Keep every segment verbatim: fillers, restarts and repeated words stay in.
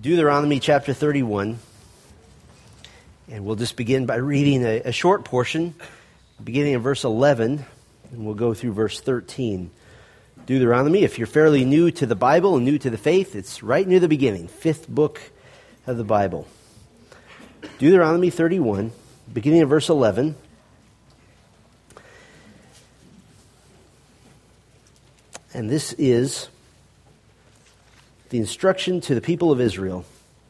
Deuteronomy chapter thirty-one, and we'll just begin by reading a, a short portion, beginning in verse eleven, and we'll go through verse thirteen. Deuteronomy, if you're fairly new to the Bible and new to the faith, it's right near the beginning, fifth book of the Bible. Deuteronomy thirty-one, beginning in verse eleven. And this is the instruction to the people of Israel.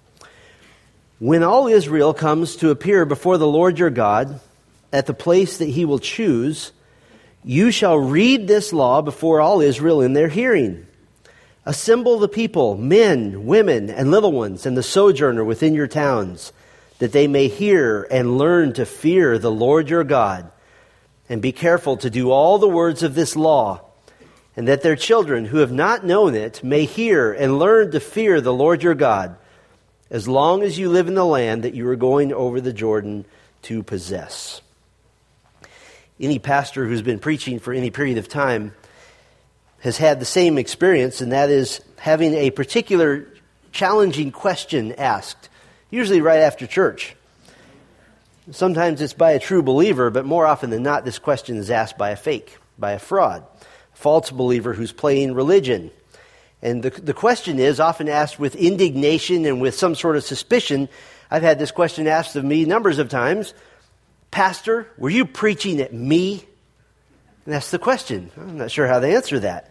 When all Israel comes to appear before the Lord your God at the place that he will choose, you shall read this law before all Israel in their hearing. Assemble the people, men, women, and little ones, and the sojourner within your towns, that they may hear and learn to fear the Lord your God, and be careful to do all the words of this law, and that their children who have not known it may hear and learn to fear the Lord your God, as long as you live in the land that you are going over the Jordan to possess. Any pastor who's been preaching for any period of time has had the same experience, and that is having a particular challenging question asked, usually right after church. Sometimes it's by a true believer, but more often than not, this question is asked by a fake, by a fraud. False believer who's playing religion. And the, the question is often asked with indignation and with some sort of suspicion. I've had this question asked of me numbers of times. Pastor, were you preaching at me? And that's the question. I'm not sure how to answer that.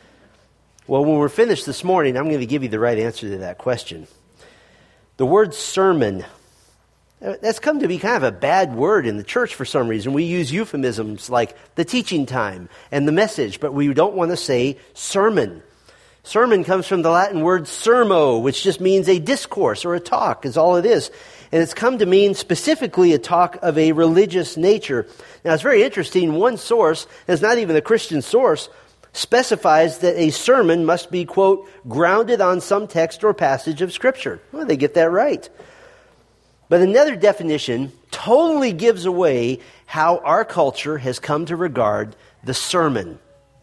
Well, when we're finished this morning, I'm going to give you the right answer to that question. The word sermon, that's come to be kind of a bad word in the church for some reason. We use euphemisms like the teaching time and the message, but we don't want to say sermon. Sermon comes from the Latin word sermo, which just means a discourse or a talk, is all it is. And it's come to mean specifically a talk of a religious nature. Now, it's very interesting. One source, and it's not even a Christian source, specifies that a sermon must be, quote, grounded on some text or passage of Scripture. Well, they get that right. But another definition totally gives away how our culture has come to regard the sermon.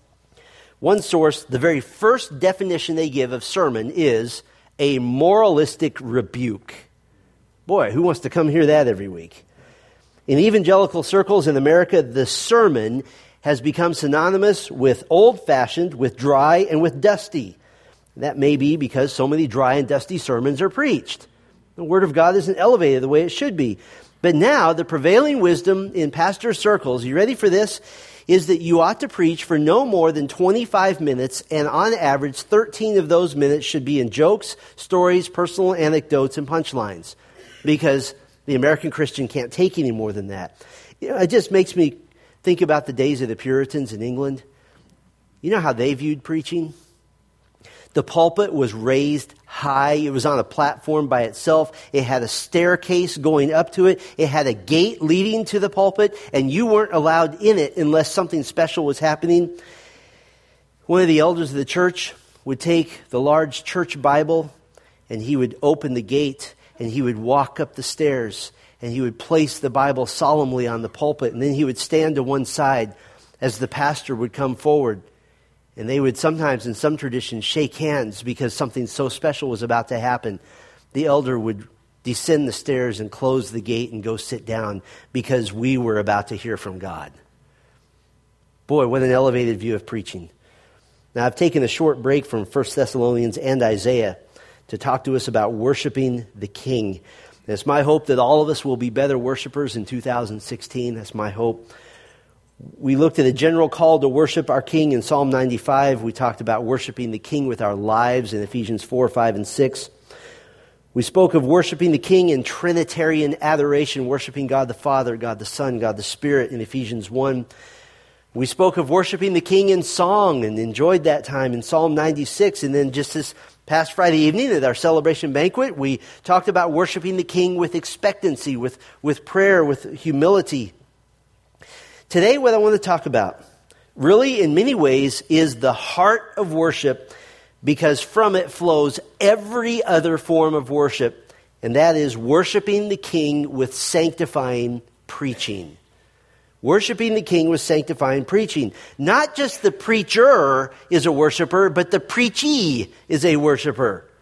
One source, the very first definition they give of sermon is a moralistic rebuke. Boy, who wants to come hear that every week? In evangelical circles in America, the sermon has become synonymous with old-fashioned, with dry, and with dusty. That may be because so many dry and dusty sermons are preached. The Word of God isn't elevated the way it should be. But now, the prevailing wisdom in pastor circles, you ready for this, is that you ought to preach for no more than twenty-five minutes, and on average, thirteen of those minutes should be in jokes, stories, personal anecdotes, and punchlines. Because the American Christian can't take any more than that. You know, it just makes me think about the days of the Puritans in England. You know how they viewed preaching? The pulpit was raised high. It was on a platform by itself. It had a staircase going up to it. It had a gate leading to the pulpit, and you weren't allowed in it unless something special was happening. One of the elders of the church would take the large church Bible, and he would open the gate, and he would walk up the stairs, and he would place the Bible solemnly on the pulpit, and then he would stand to one side as the pastor would come forward. And they would sometimes, in some traditions, shake hands because something so special was about to happen. The elder would descend the stairs and close the gate and go sit down because we were about to hear from God. Boy, what an elevated view of preaching. Now, I've taken a short break from First Thessalonians and Isaiah to talk to us about worshiping the King. And it's my hope that all of us will be better worshipers in two thousand sixteen. That's my hope. We looked at a general call to worship our King in Psalm ninety-five. We talked about worshiping the King with our lives in Ephesians four, five, and six. We spoke of worshiping the King in Trinitarian adoration, worshiping God the Father, God the Son, God the Spirit in Ephesians one. We spoke of worshiping the King in song and enjoyed that time in Psalm ninety-six. And then just this past Friday evening at our celebration banquet, we talked about worshiping the King with expectancy, with, with prayer, with humility. Today, what I want to talk about, really in many ways, is the heart of worship, because from it flows every other form of worship, and that is worshiping the King with sanctifying preaching. Worshiping the King with sanctifying preaching. Not just the preacher is a worshiper, but the preachee is a worshiper.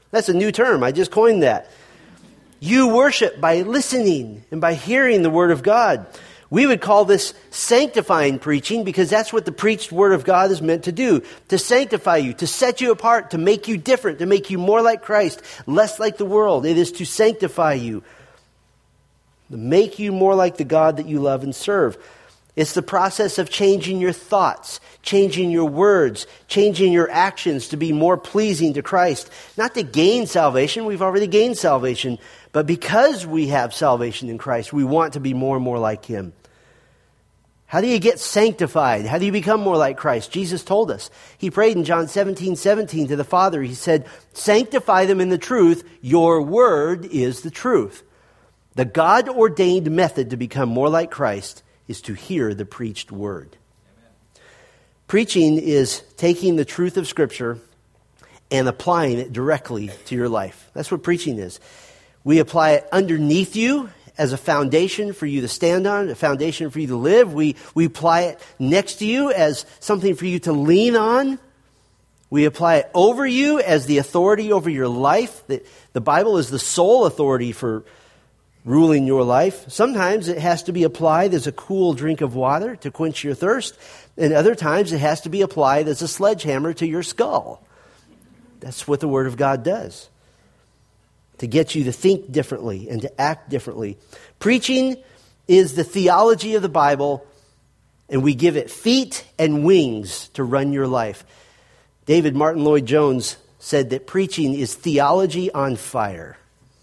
That's a new term. I just coined that. You worship by listening and by hearing the Word of God. We would call this sanctifying preaching because that's what the preached Word of God is meant to do. To sanctify you, to set you apart, to make you different, to make you more like Christ, less like the world. It is to sanctify you, to make you more like the God that you love and serve. It's the process of changing your thoughts, changing your words, changing your actions to be more pleasing to Christ. Not to gain salvation, we've already gained salvation, but because we have salvation in Christ, we want to be more and more like Him. How do you get sanctified? How do you become more like Christ? Jesus told us. He prayed in John seventeen seventeen to the Father. He said, sanctify them in the truth. Your word is the truth. The God-ordained method to become more like Christ is to hear the preached word. Amen. Preaching is taking the truth of Scripture and applying it directly to your life. That's what preaching is. We apply it underneath you as a foundation for you to stand on, a foundation for you to live. We, we apply it next to you as something for you to lean on. We apply it over you as the authority over your life. The, the Bible is the sole authority for ruling your life. Sometimes it has to be applied as a cool drink of water to quench your thirst. And other times it has to be applied as a sledgehammer to your skull. That's what the Word of God does. To get you to think differently and to act differently. Preaching is the theology of the Bible, and we give it feet and wings to run your life. David Martin Lloyd-Jones said that preaching is theology on fire.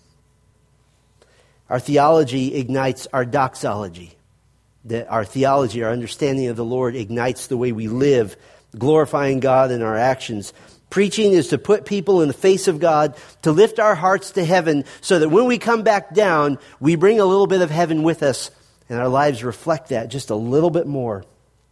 Our theology ignites our doxology. That our theology, our understanding of the Lord ignites the way we live, glorifying God in our actions. Preaching is to put people in the face of God, to lift our hearts to heaven so that when we come back down, we bring a little bit of heaven with us and our lives reflect that just a little bit more.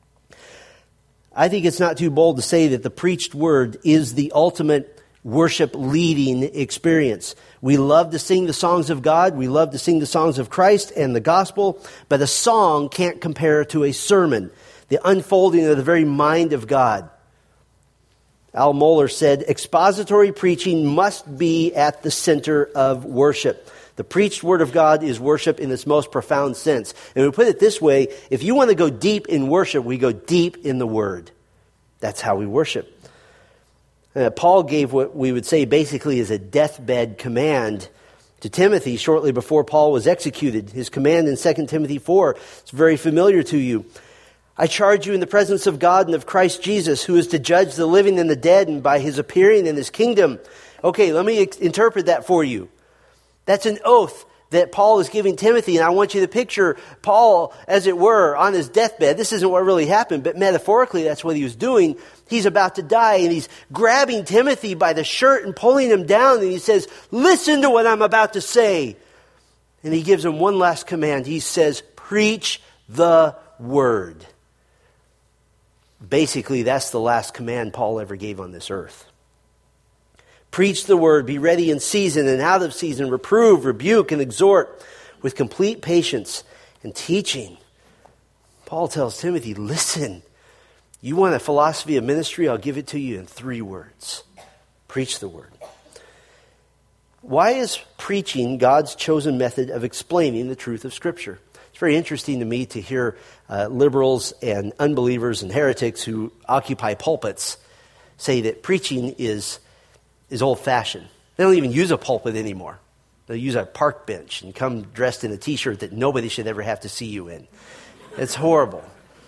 I think it's not too bold to say that the preached word is the ultimate worship leading experience. We love to sing the songs of God. We love to sing the songs of Christ and the gospel, but a song can't compare to a sermon, the unfolding of the very mind of God. Al Mohler said, expository preaching must be at the center of worship. The preached word of God is worship in its most profound sense. And we put it this way, if you want to go deep in worship, we go deep in the word. That's how we worship. Uh, Paul gave what we would say basically is a deathbed command to Timothy shortly before Paul was executed. His command in Second Timothy four, it's very familiar to you. I charge you in the presence of God and of Christ Jesus, who is to judge the living and the dead, and by His appearing in His kingdom. Okay, let me ex- interpret that for you. That's an oath that Paul is giving Timothy, and I want you to picture Paul, as it were, on his deathbed. This isn't what really happened, but metaphorically that's what he was doing. He's about to die, and he's grabbing Timothy by the shirt and pulling him down, and he says, listen to what I'm about to say. And he gives him one last command. He says, preach the word. Basically, that's the last command Paul ever gave on this earth. Preach the word, be ready in season and out of season, reprove, rebuke, and exhort with complete patience and teaching. Paul tells Timothy, listen, you want a philosophy of ministry? I'll give it to you in three words. Preach the word. Why is preaching God's chosen method of explaining the truth of Scripture? It's very interesting to me to hear uh, liberals and unbelievers and heretics who occupy pulpits say that preaching is is old-fashioned. They don't even use a pulpit anymore. They'll use a park bench and come dressed in a T-shirt that nobody should ever have to see you in. It's horrible.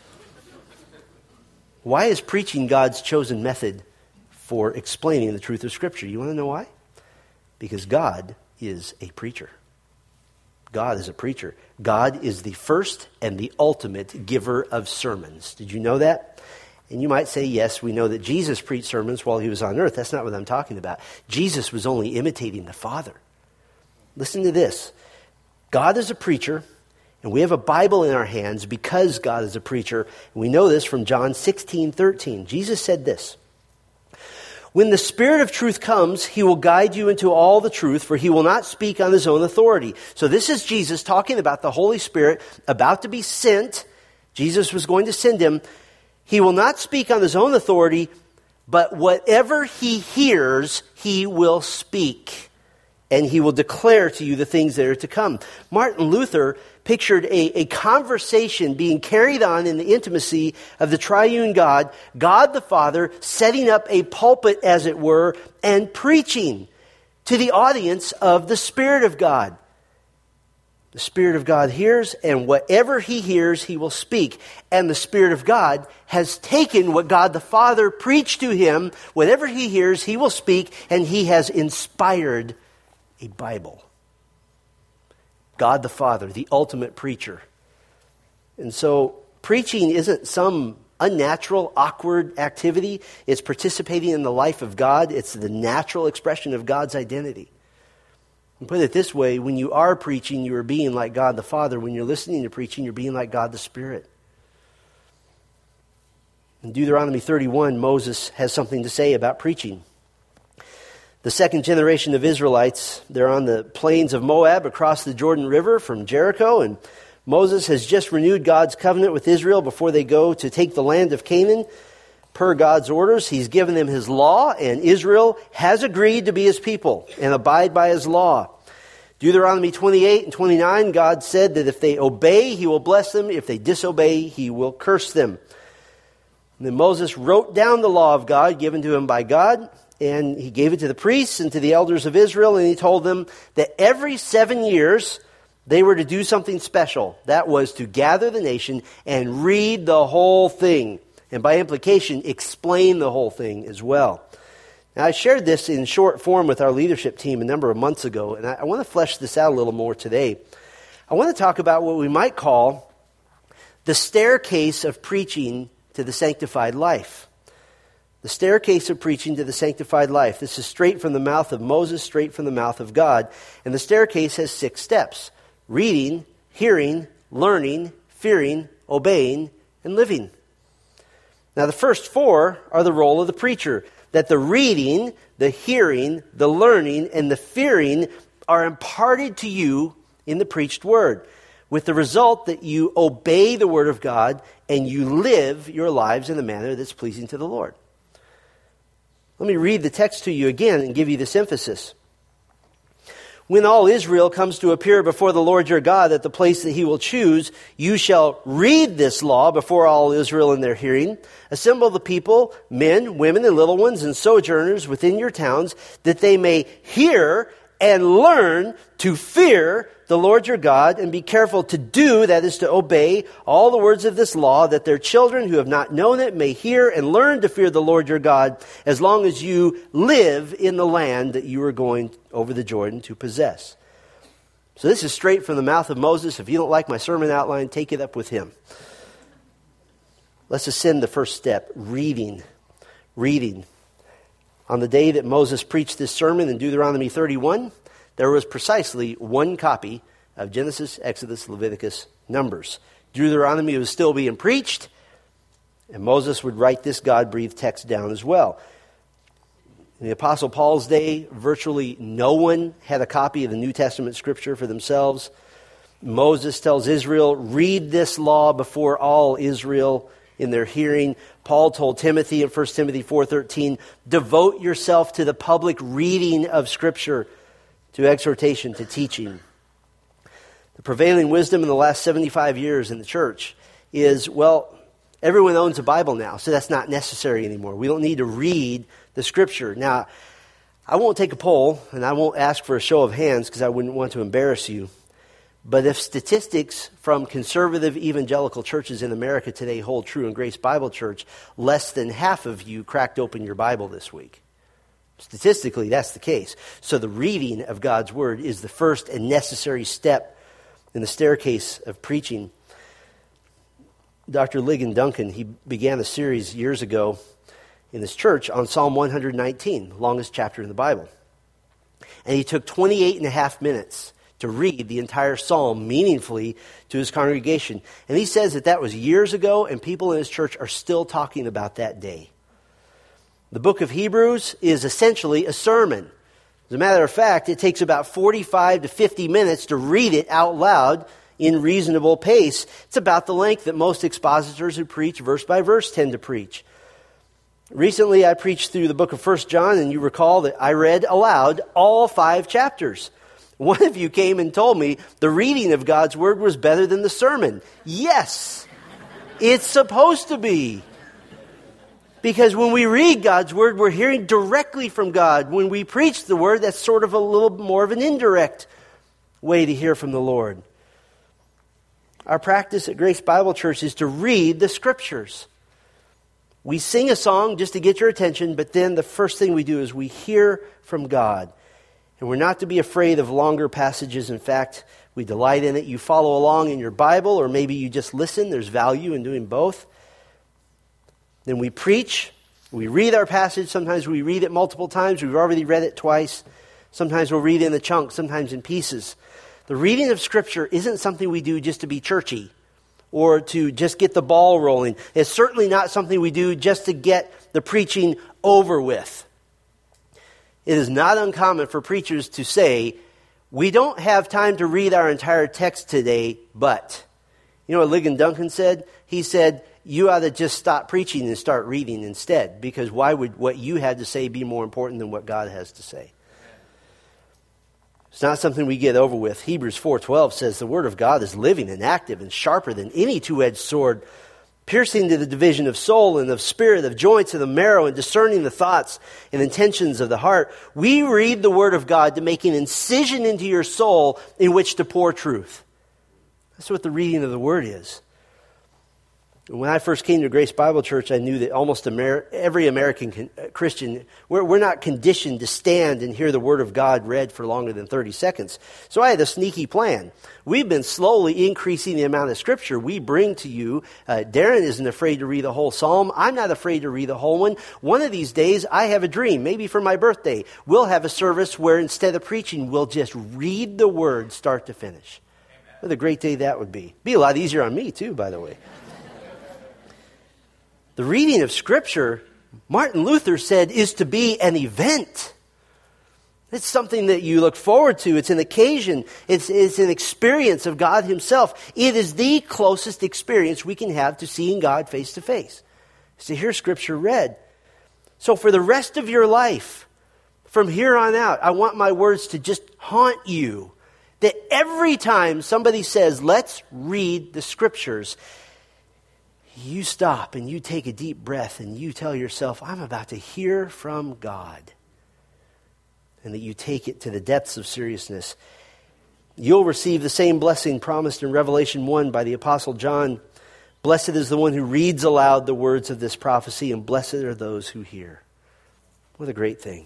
Why is preaching God's chosen method for explaining the truth of Scripture? You want to know why? Because God is a preacher. God is a preacher. God is the first and the ultimate giver of sermons. Did you know that? And you might say, yes, we know that Jesus preached sermons while he was on earth. That's not what I'm talking about. Jesus was only imitating the Father. Listen to this. God is a preacher, and we have a Bible in our hands because God is a preacher. And we know this from John sixteen thirteen. Jesus said this, when the Spirit of truth comes, he will guide you into all the truth, for he will not speak on his own authority. So this is Jesus talking about the Holy Spirit about to be sent. Jesus was going to send him. He will not speak on his own authority, But whatever he hears, he will speak, and he will declare to you the things that are to come. Martin Luther pictured a, a conversation being carried on in the intimacy of the triune God, God the Father, setting up a pulpit, as it were, and preaching to the audience of the Spirit of God. The Spirit of God hears, and whatever he hears, he will speak. And the Spirit of God has taken what God the Father preached to him. Whatever he hears, he will speak, and he has inspired a Bible. God the Father, the ultimate preacher. And so, preaching isn't some unnatural, awkward activity. It's participating in the life of God. It's the natural expression of God's identity. And put it this way, when you are preaching, you are being like God the Father. When you're listening to preaching, you're being like God the Spirit. In Deuteronomy thirty-one, Moses has something to say about preaching. The second generation of Israelites, they're on the plains of Moab across the Jordan River from Jericho, and Moses has just renewed God's covenant with Israel before they go to take the land of Canaan. Per God's orders, he's given them his law, and Israel has agreed to be his people and abide by his law. Deuteronomy twenty-eight and twenty-nine, God said that if they obey, he will bless them. If they disobey, he will curse them. And then Moses wrote down the law of God given to him by God, and he gave it to the priests and to the elders of Israel, and he told them that every seven years they were to do something special. That was to gather the nation and read the whole thing. And by implication, explain the whole thing as well. Now, I shared this in short form with our leadership team a number of months ago, and I, I want to flesh this out a little more today. I want to talk about what we might call the staircase of preaching to the sanctified life. The staircase of preaching to the sanctified life. This is straight from the mouth of Moses, straight from the mouth of God. And the staircase has six steps: reading, hearing, learning, fearing, obeying, and living. Now, the first four are the role of the preacher, that the reading, the hearing, the learning, and the fearing are imparted to you in the preached word, with the result that you obey the word of God and you live your lives in a manner that's pleasing to the Lord. Let me read the text to you again and give you this emphasis. When all Israel comes to appear before the Lord your God at the place that he will choose, you shall read this law before all Israel in their hearing. Assemble the people, men, women, and little ones, and sojourners within your towns, that they may hear and learn to fear the Lord your God, and be careful to do, that is to obey, all the words of this law, that their children who have not known it may hear and learn to fear the Lord your God, as long as you live in the land that you are going over the Jordan to possess. So this is straight from the mouth of Moses. If you don't like my sermon outline, take it up with him. Let's ascend the first step, reading. Reading. On the day that Moses preached this sermon in Deuteronomy thirty-one, there was precisely one copy of Genesis, Exodus, Leviticus, Numbers. Deuteronomy was still being preached, and Moses would write this God-breathed text down as well. In the Apostle Paul's day, virtually no one had a copy of the New Testament Scripture for themselves. Moses tells Israel, read this law before all Israel in their hearing. Paul told Timothy in First Timothy four thirteen, devote yourself to the public reading of Scripture, to exhortation, to teaching. The prevailing wisdom in the last seventy-five years in the church is, well, everyone owns a Bible now, so that's not necessary anymore. We don't need to read the Scripture. Now, I won't take a poll, and I won't ask for a show of hands because I wouldn't want to embarrass you. But if statistics from conservative evangelical churches in America today hold true in Grace Bible Church, less than half of you cracked open your Bible this week. Statistically, that's the case. So the reading of God's Word is the first and necessary step in the staircase of preaching. Doctor Ligon Duncan, he began a series years ago in this church on Psalm one nineteen, longest chapter in the Bible. And he took twenty-eight and a half minutes to read the entire psalm meaningfully to his congregation. And he says that that was years ago, and people in his church are still talking about that day. The book of Hebrews is essentially a sermon. As a matter of fact, it takes about forty-five to fifty minutes to read it out loud in reasonable pace. It's about the length that most expositors who preach verse by verse tend to preach. Recently, I preached through the book of First John, and you recall that I read aloud all five chapters. One of you came and told me the reading of God's Word was better than the sermon. Yes, it's supposed to be. Because when we read God's Word, we're hearing directly from God. When we preach the Word, that's sort of a little more of an indirect way to hear from the Lord. Our practice at Grace Bible Church is to read the Scriptures. We sing a song just to get your attention, but then the first thing we do is we hear from God. And we're not to be afraid of longer passages. In fact, we delight in it. You follow along in your Bible, or maybe you just listen. There's value in doing both. Then we preach. We read our passage. Sometimes we read it multiple times. We've already read it twice. Sometimes we'll read in a chunk, sometimes in pieces. The reading of Scripture isn't something we do just to be churchy or to just get the ball rolling. It's certainly not something we do just to get the preaching over with. It is not uncommon for preachers to say, we don't have time to read our entire text today, but. You know what Ligon Duncan said? He said, you ought to just stop preaching and start reading instead, because why would what you had to say be more important than what God has to say? It's not something we get over with. Hebrews four twelve says the Word of God is living and active and sharper than any two-edged sword, piercing to the division of soul and of spirit, of joints and the marrow, and discerning the thoughts and intentions of the heart. We read the Word of God to make an incision into your soul in which to pour truth. That's what the reading of the Word is. When I first came to Grace Bible Church, I knew that almost Amer- every American con- Christian, we're, we're not conditioned to stand and hear the Word of God read for longer than thirty seconds. So I had a sneaky plan. We've been slowly increasing the amount of Scripture we bring to you. Uh, Darren isn't afraid to read the whole Psalm. I'm not afraid to read the whole one. One of these days, I have a dream, maybe for my birthday. We'll have a service where instead of preaching, we'll just read the Word start to finish. Amen. What a great day that would be. Be a lot easier on me, too, by the way. The reading of Scripture, Martin Luther said, is to be an event. It's something that you look forward to. It's an occasion. It's, it's an experience of God Himself. It is the closest experience we can have to seeing God face to face. It's to hear Scripture read. So for the rest of your life, from here on out, I want my words to just haunt you. That every time somebody says, let's read the Scriptures, you stop and you take a deep breath and you tell yourself, I'm about to hear from God. And that you take it to the depths of seriousness. You'll receive the same blessing promised in Revelation one by the Apostle John. Blessed is the one who reads aloud the words of this prophecy, and blessed are those who hear. What a great thing.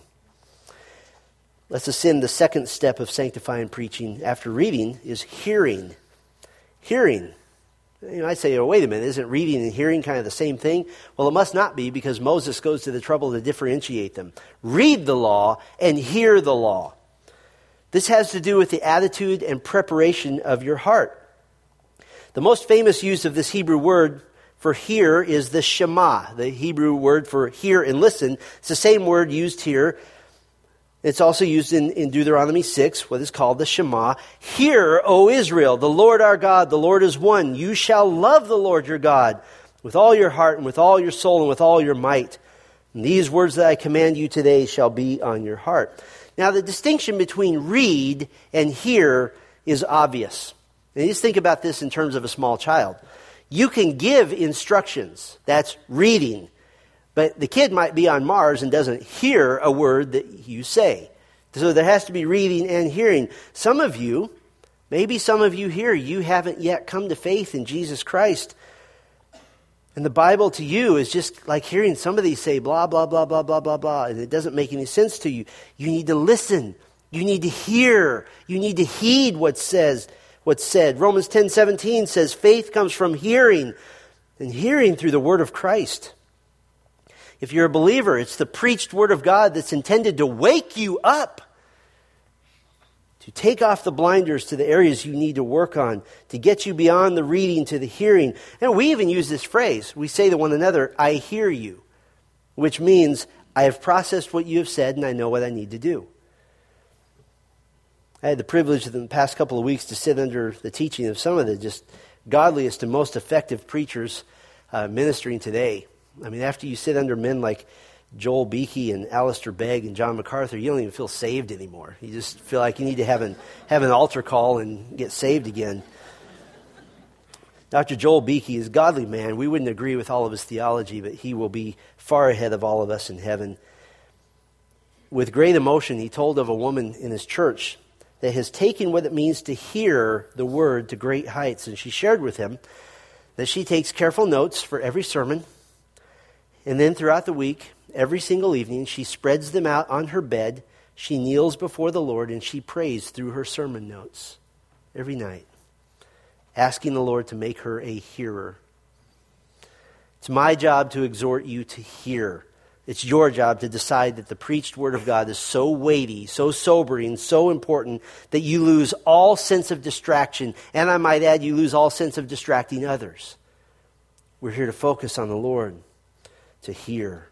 Let's ascend the second step of sanctifying preaching after reading is hearing. Hearing. You know, I say, oh, wait a minute, isn't reading and hearing kind of the same thing? Well, it must not be, because Moses goes to the trouble to differentiate them. Read the law and hear the law. This has to do with the attitude and preparation of your heart. The most famous use of this Hebrew word for hear is the Shema, the Hebrew word for hear and listen. It's the same word used here. It's also used in, in Deuteronomy six, what is called the Shema. Hear, O Israel, the Lord our God, the Lord is one. You shall love the Lord your God with all your heart and with all your soul and with all your might. And these words that I command you today shall be on your heart. Now, the distinction between read and hear is obvious. And just think about this in terms of a small child. You can give instructions. That's reading. But the kid might be on Mars and doesn't hear a word that you say. So there has to be reading and hearing. Some of you, maybe some of you here, you haven't yet come to faith in Jesus Christ. And the Bible to you is just like hearing somebody say blah, blah, blah, blah, blah, blah, blah. And it doesn't make any sense to you. You need to listen. You need to hear. You need to heed what says, what's said. Romans ten seventeen says faith comes from hearing, and hearing through the word of Christ. If you're a believer, it's the preached word of God that's intended to wake you up, to take off the blinders to the areas you need to work on, to get you beyond the reading to the hearing. And we even use this phrase. We say to one another, I hear you, which means I have processed what you have said and I know what I need to do. I had the privilege in the past couple of weeks to sit under the teaching of some of the just godliest and most effective preachers uh, ministering today. I mean, after you sit under men like Joel Beakey and Alistair Begg and John MacArthur, you don't even feel saved anymore. You just feel like you need to have an, have an altar call and get saved again. Doctor Joel Beakey is a godly man. We wouldn't agree with all of his theology, but he will be far ahead of all of us in heaven. With great emotion, he told of a woman in his church that has taken what it means to hear the word to great heights. And she shared with him that she takes careful notes for every sermon. And then throughout the week, every single evening, she spreads them out on her bed. She kneels before the Lord and she prays through her sermon notes every night, asking the Lord to make her a hearer. It's my job to exhort you to hear. It's your job to decide that the preached word of God is so weighty, so sobering, so important that you lose all sense of distraction. And I might add, you lose all sense of distracting others. We're here to focus on the Lord, to hear.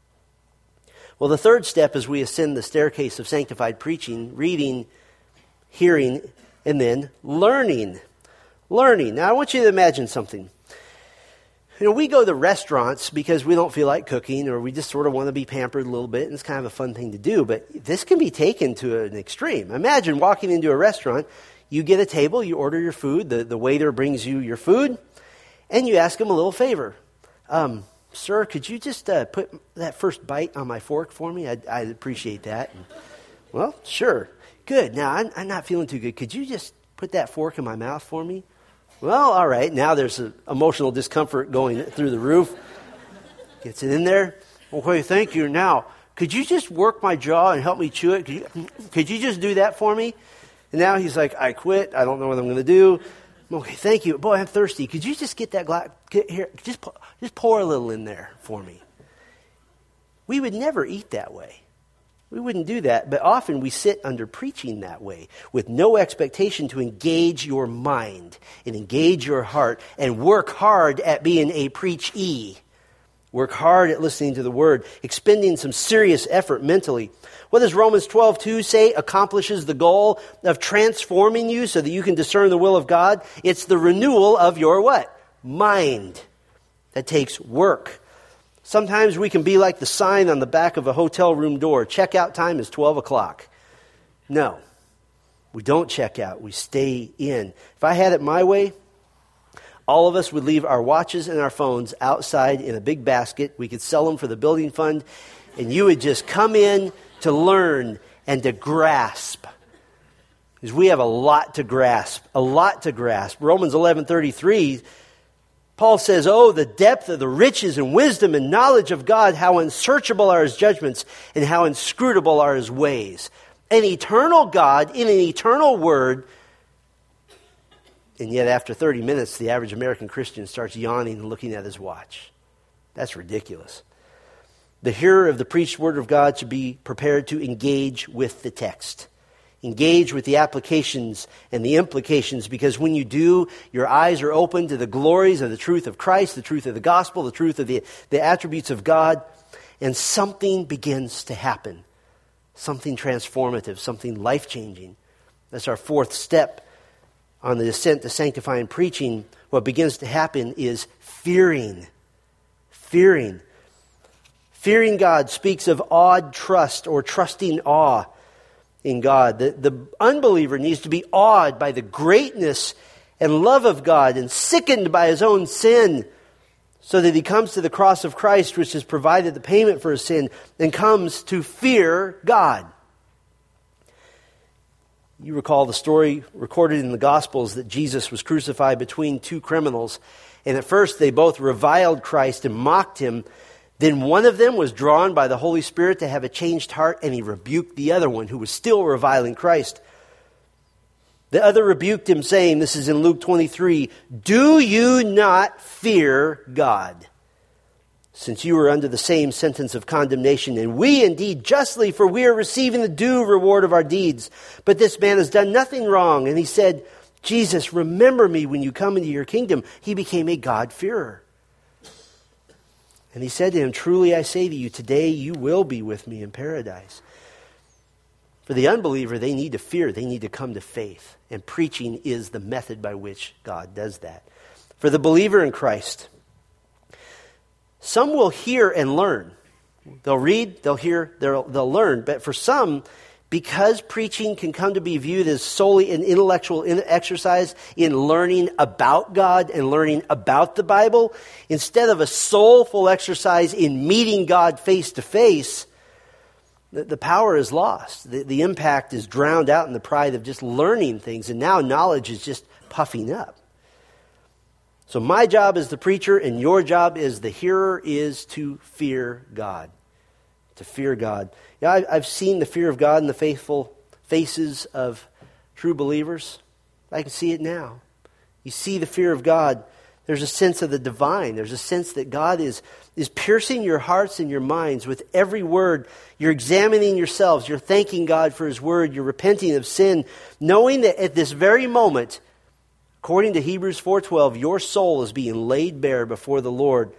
Well, the third step as we ascend the staircase of sanctified preaching, reading, hearing, and then learning. Learning. Now, I want you to imagine something. You know, we go to restaurants because we don't feel like cooking or we just sort of want to be pampered a little bit, and it's kind of a fun thing to do, but this can be taken to an extreme. Imagine walking into a restaurant, you get a table, you order your food, the, the waiter brings you your food, and you ask him a little favor. Um, Sir, could you just uh, put that first bite on my fork for me? I'd, I'd appreciate that. And, well, sure. Good. Now, I'm, I'm not feeling too good. Could you just put that fork in my mouth for me? Well, all right. Now there's an emotional discomfort going through the roof. Gets it in there. Okay, thank you. Now, could you just work my jaw and help me chew it? Could you, could you just do that for me? And now he's like, I quit. I don't know what I'm going to do. Okay, thank you. Boy, I'm thirsty. Could you just get that glass? Get here, just, just pour a little in there for me. We would never eat that way. We wouldn't do that, but often we sit under preaching that way with no expectation to engage your mind and engage your heart and work hard at being a preachee. Work hard at listening to the word, expending some serious effort mentally. What does Romans twelve two say accomplishes the goal of transforming you so that you can discern the will of God? It's the renewal of your what? Mind. That takes work. Sometimes we can be like the sign on the back of a hotel room door. Checkout time is twelve o'clock. No, we don't check out. We stay in. If I had it my way, all of us would leave our watches and our phones outside in a big basket. We could sell them for the building fund, and you would just come in to learn and to grasp. Because we have a lot to grasp, a lot to grasp. Romans eleven thirty-three, Paul says, oh, the depth of the riches and wisdom and knowledge of God, how unsearchable are his judgments and how inscrutable are his ways. An eternal God in an eternal word. And yet after thirty minutes, the average American Christian starts yawning and looking at his watch. That's ridiculous. The hearer of the preached word of God should be prepared to engage with the text. Engage with the applications and the implications, because when you do, your eyes are open to the glories of the truth of Christ, the truth of the gospel, the truth of the, the attributes of God, and something begins to happen. Something transformative, something life-changing. That's our fourth step on the descent to sanctifying preaching. What begins to happen is fearing. Fearing. Fearing God speaks of awed trust or trusting awe in God. The, the unbeliever needs to be awed by the greatness and love of God and sickened by his own sin, so that he comes to the cross of Christ, which has provided the payment for his sin, and comes to fear God. You recall the story recorded in the Gospels that Jesus was crucified between two criminals, and at first they both reviled Christ and mocked him. Then one of them was drawn by the Holy Spirit to have a changed heart, and he rebuked the other one who was still reviling Christ. The other rebuked him, saying, this is in Luke twenty-three, do you not fear God, since you are under the same sentence of condemnation? And we indeed justly, for we are receiving the due reward of our deeds. But this man has done nothing wrong. And he said, Jesus, remember me when you come into your kingdom. He became a God-fearer. And he said to him, truly I say to you, today you will be with me in paradise. For the unbeliever, they need to fear. They need to come to faith. And preaching is the method by which God does that. For the believer in Christ, Some will hear and learn. They'll read, they'll hear, they'll, they'll learn. But for some, because preaching can come to be viewed as solely an intellectual exercise in learning about God and learning about the Bible, instead of a soulful exercise in meeting God face to face, the, the power is lost. The, the impact is drowned out in the pride of just learning things, and now knowledge is just puffing up. So my job as the preacher and your job as the hearer is to fear God. To fear God. Yeah, I, I've seen the fear of God in the faithful faces of true believers. I can see it now. You see the fear of God. There's a sense of the divine. There's a sense that God is, is piercing your hearts and your minds with every word. You're examining yourselves. You're thanking God for His word. You're repenting of sin, knowing that at this very moment, according to Hebrews four twelve, your soul is being laid bare before the Lord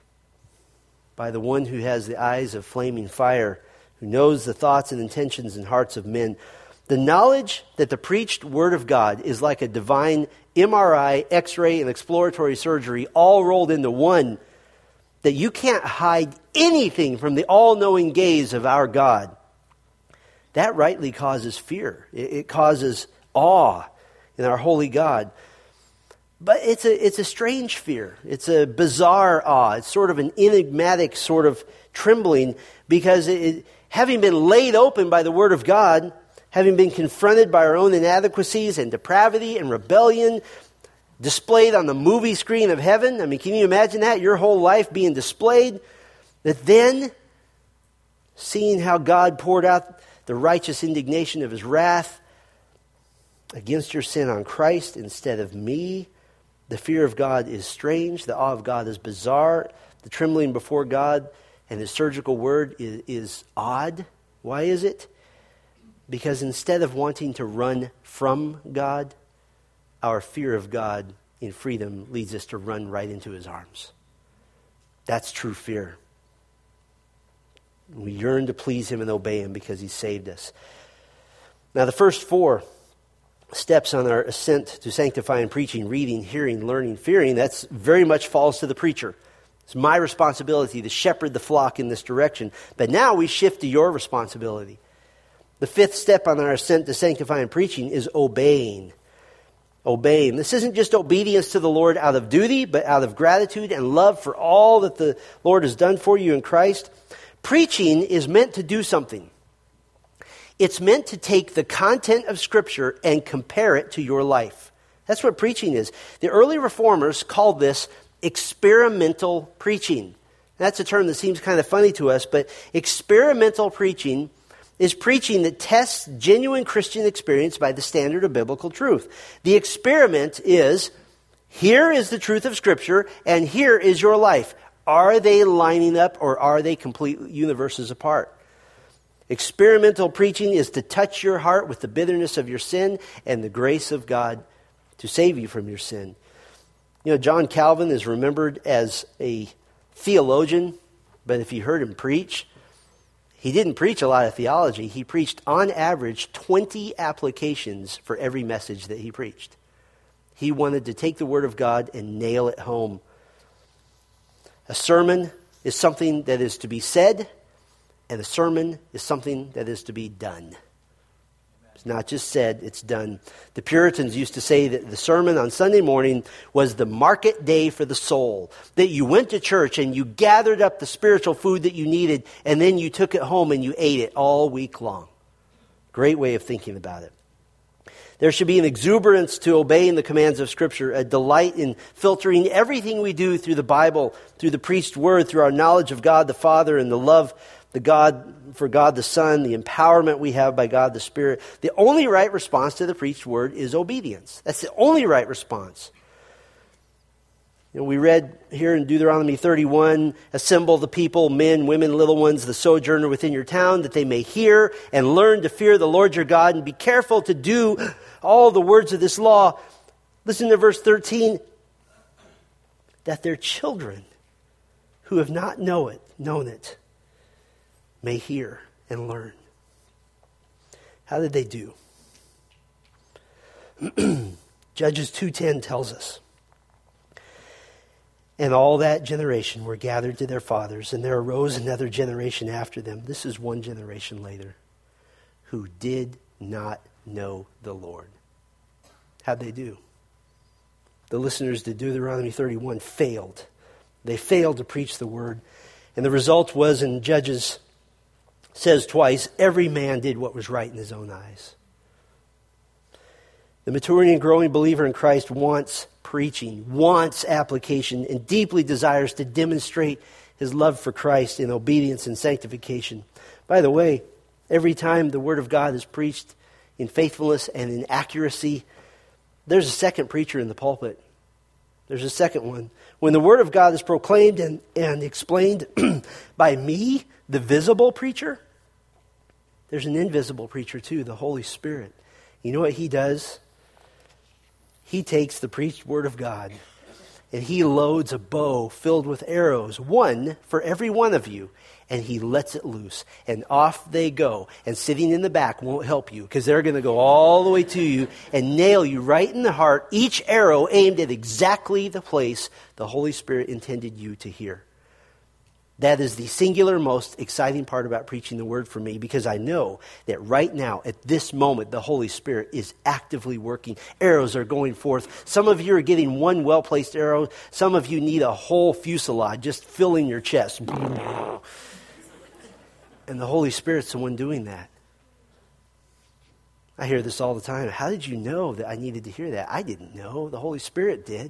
by the one who has the eyes of flaming fire, who knows the thoughts and intentions and hearts of men. The knowledge that the preached word of God is like a divine M R I, X-ray, and exploratory surgery all rolled into one, that you can't hide anything from the all-knowing gaze of our God. That rightly causes fear. It causes awe in our holy God. But it's a it's a strange fear. It's a bizarre awe. It's sort of an enigmatic sort of trembling because it, it, having been laid open by the Word of God, having been confronted by our own inadequacies and depravity and rebellion, displayed on the movie screen of heaven. I mean, can you imagine that? Your whole life being displayed. That then, seeing how God poured out the righteous indignation of His wrath against your sin on Christ instead of me. The fear of God is strange. The awe of God is bizarre. The trembling before God and His surgical word is, is odd. Why is it? Because instead of wanting to run from God, our fear of God in freedom leads us to run right into His arms. That's true fear. We yearn to please Him and obey Him because He saved us. Now, the first four steps on our ascent to sanctifying, preaching, reading, hearing, learning, fearing, that's very much falls to the preacher. It's my responsibility to shepherd the flock in this direction. But now we shift to your responsibility. The fifth step on our ascent to sanctifying, preaching is obeying. Obeying. This isn't just obedience to the Lord out of duty, but out of gratitude and love for all that the Lord has done for you in Christ. Preaching is meant to do something. It's meant to take the content of Scripture and compare it to your life. That's what preaching is. The early reformers called this experimental preaching. That's a term that seems kind of funny to us, but experimental preaching is preaching that tests genuine Christian experience by the standard of biblical truth. The experiment is, here is the truth of Scripture, and here is your life. Are they lining up, or are they complete universes apart? Experimental preaching is to touch your heart with the bitterness of your sin and the grace of God to save you from your sin. You know, John Calvin is remembered as a theologian, but if you heard him preach, he didn't preach a lot of theology. He preached, on average, twenty applications for every message that he preached. He wanted to take the Word of God and nail it home. A sermon is something that is to be said, and a sermon is something that is to be done. It's not just said, it's done. The Puritans used to say that the sermon on Sunday morning was the market day for the soul. That you went to church and you gathered up the spiritual food that you needed, and then you took it home and you ate it all week long. Great way of thinking about it. There should be an exuberance to obeying the commands of Scripture, a delight in filtering everything we do through the Bible, through the preached word, through our knowledge of God the Father and the love the God for God the Son, the empowerment we have by God the Spirit. The only right response to the preached word is obedience. That's the only right response. You know, we read here in Deuteronomy thirty-one, assemble the people, men, women, little ones, the sojourner within your town, that they may hear and learn to fear the Lord your God, and be careful to do all the words of this law. Listen to verse thirteen. That their children who have not know it, known it, may hear and learn. How did they do? Judges two ten tells us, And all that generation were gathered to their fathers, and there arose another generation after them. This is one generation later, who did not know the Lord. How'd they do? The listeners to Deuteronomy thirty-one failed. They failed to preach the word. And the result was, in Judges says twice, every man did what was right in his own eyes. The maturing and growing believer in Christ wants preaching, wants application, and deeply desires to demonstrate his love for Christ in obedience and sanctification. By the way, every time the Word of God is preached in faithfulness and in accuracy, there's a second preacher in the pulpit. There's a second one. When the Word of God is proclaimed and, and explained by me, the visible preacher, there's an invisible preacher too, the Holy Spirit. You know what He does? He takes the preached Word of God and He loads a bow filled with arrows, one for every one of you, and He lets it loose. And off they go. And sitting in the back won't help you, because they're going to go all the way to you and nail you right in the heart, each arrow aimed at exactly the place the Holy Spirit intended you to hear. That is the singular most exciting part about preaching the Word for me, because I know that right now, at this moment, the Holy Spirit is actively working. Arrows are going forth. Some of you are getting one well-placed arrow. Some of you need a whole fusillade just filling your chest. And the Holy Spirit's the one doing that. I hear this all the time. How did you know that I needed to hear that? I didn't know. The Holy Spirit did.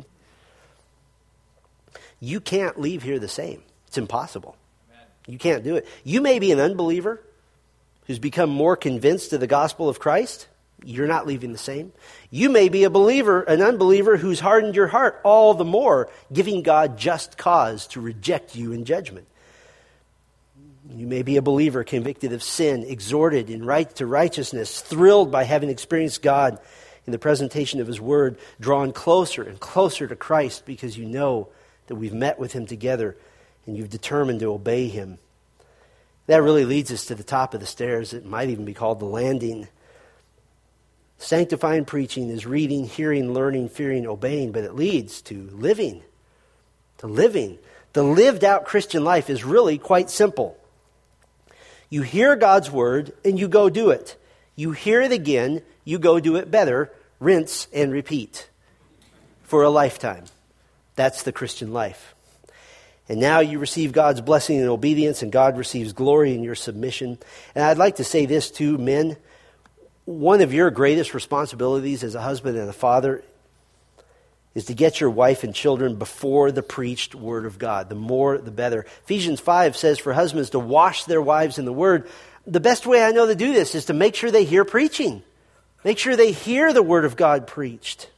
You can't leave here the same. It's impossible. Amen. You can't do it. You may be an unbeliever who's become more convinced of the gospel of Christ. You're not leaving the same. You may be a believer, an unbeliever who's hardened your heart all the more, giving God just cause to reject you in judgment. You may be a believer convicted of sin, exhorted in right to righteousness, thrilled by having experienced God in the presentation of His Word, drawn closer and closer to Christ because you know that we've met with Him together and you've determined to obey Him. That really leads us to the top of the stairs. It might even be called the landing. Sanctifying preaching is reading, hearing, learning, fearing, obeying, but it leads to living. To living. The lived out Christian life is really quite simple. You hear God's Word and you go do it. You hear it again, you go do it better, rinse and repeat for a lifetime. That's the Christian life. And now you receive God's blessing and obedience, and God receives glory in your submission. And I'd like to say this too, men. One of your greatest responsibilities as a husband and a father is to get your wife and children before the preached Word of God. The more, the better. Ephesians five says for husbands to wash their wives in the Word. The best way I know to do this is to make sure they hear preaching. Make sure they hear the Word of God preached.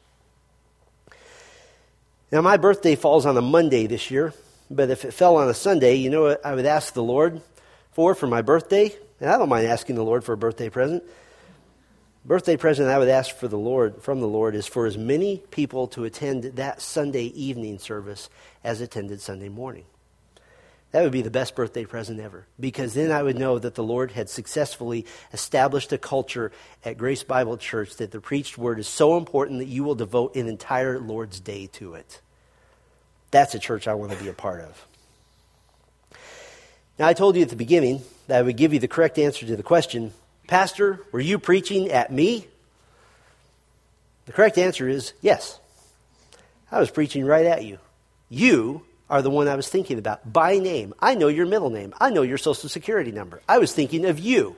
Now, my birthday falls on a Monday this year. But if it fell on a Sunday, you know what I would ask the Lord for for my birthday? And I don't mind asking the Lord for a birthday present. Birthday present I would ask for the Lord, from the Lord, is for as many people to attend that Sunday evening service as attended Sunday morning. That would be the best birthday present ever, because then I would know that the Lord had successfully established a culture at Grace Bible Church that the preached Word is so important that you will devote an entire Lord's Day to it. That's a church I want to be a part of. Now, I told you at the beginning that I would give you the correct answer to the question, Pastor, were you preaching at me? The correct answer is yes. I was preaching right at you. You are the one I was thinking about by name. I know your middle name. I know your social security number. I was thinking of you.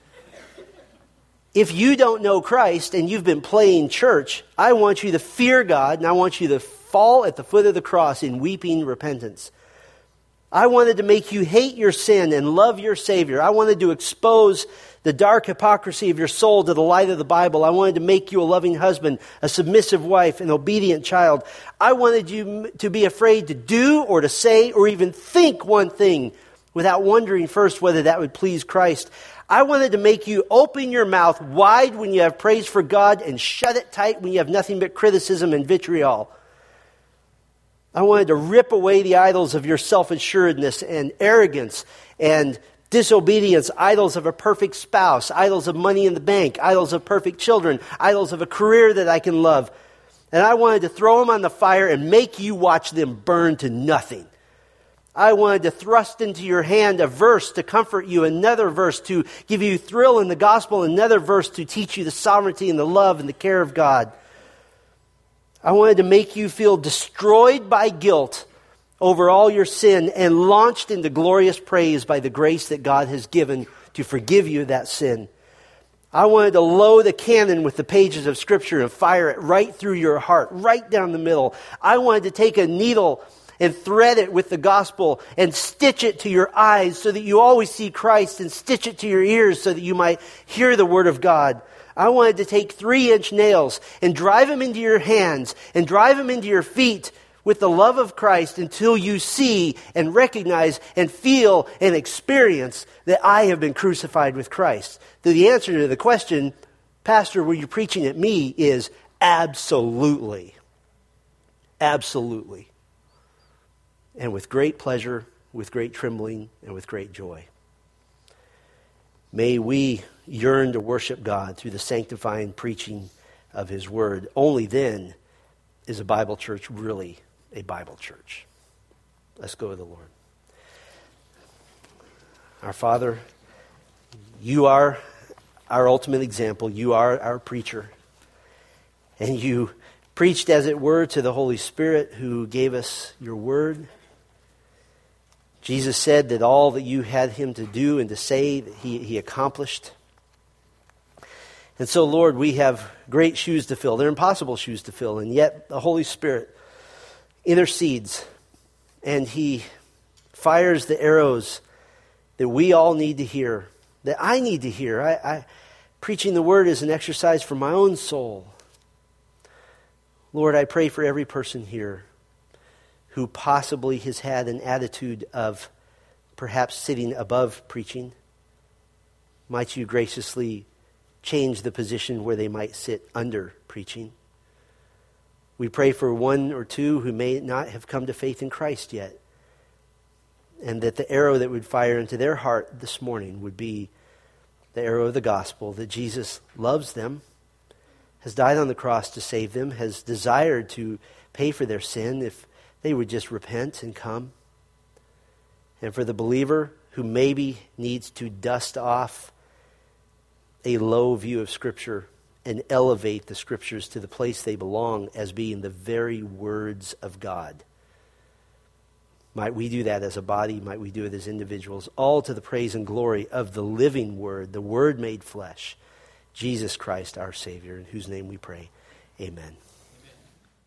If you don't know Christ and you've been playing church, I want you to fear God and I want you to fall at the foot of the cross in weeping repentance. I wanted to make you hate your sin and love your Savior. I wanted to expose the dark hypocrisy of your soul to the light of the Bible. I wanted to make you a loving husband, a submissive wife, an obedient child. I wanted you to be afraid to do or to say or even think one thing without wondering first whether that would please Christ. I wanted to make you open your mouth wide when you have praise for God and shut it tight when you have nothing but criticism and vitriol. I wanted to rip away the idols of your self-assuredness and arrogance and disobedience, idols of a perfect spouse, idols of money in the bank, idols of perfect children, idols of a career that I can love. And I wanted to throw them on the fire and make you watch them burn to nothing. I wanted to thrust into your hand a verse to comfort you, another verse to give you thrill in the gospel, another verse to teach you the sovereignty and the love and the care of God. I wanted to make you feel destroyed by guilt over all your sin and launched into glorious praise by the grace that God has given to forgive you of that sin. I wanted to load a cannon with the pages of Scripture and fire it right through your heart, right down the middle. I wanted to take a needle and thread it with the gospel and stitch it to your eyes so that you always see Christ, and stitch it to your ears so that you might hear the Word of God. I wanted to take three-inch nails and drive them into your hands and drive them into your feet with the love of Christ until you see and recognize and feel and experience that I have been crucified with Christ. The answer to the question, Pastor, were you preaching at me, is absolutely. Absolutely. And with great pleasure, with great trembling, and with great joy. May we yearn to worship God through the sanctifying preaching of His Word. Only then is a Bible church really a Bible church. Let's go to the Lord. Our Father, you are our ultimate example. You are our preacher. And you preached, as it were, to the Holy Spirit who gave us your word. Jesus said that all that you had him to do and to say, that he, he accomplished. And so, Lord, we have great shoes to fill. They're impossible shoes to fill. And yet the Holy Spirit intercedes, and he fires the arrows that we all need to hear, that I need to hear. I, I, preaching the word is an exercise for my own soul. Lord, I pray for every person here who possibly has had an attitude of perhaps sitting above preaching. Might you graciously change the position where they might sit under preaching. We pray for one or two who may not have come to faith in Christ yet, and that the arrow that would fire into their heart this morning would be the arrow of the gospel, that Jesus loves them, has died on the cross to save them, has desired to pay for their sin if they would just repent and come. And for the believer who maybe needs to dust off a low view of Scripture and elevate the Scriptures to the place they belong as being the very words of God. Might we do that as a body? Might we do it as individuals? All to the praise and glory of the living Word, the Word made flesh, Jesus Christ our Savior, in whose name we pray. Amen.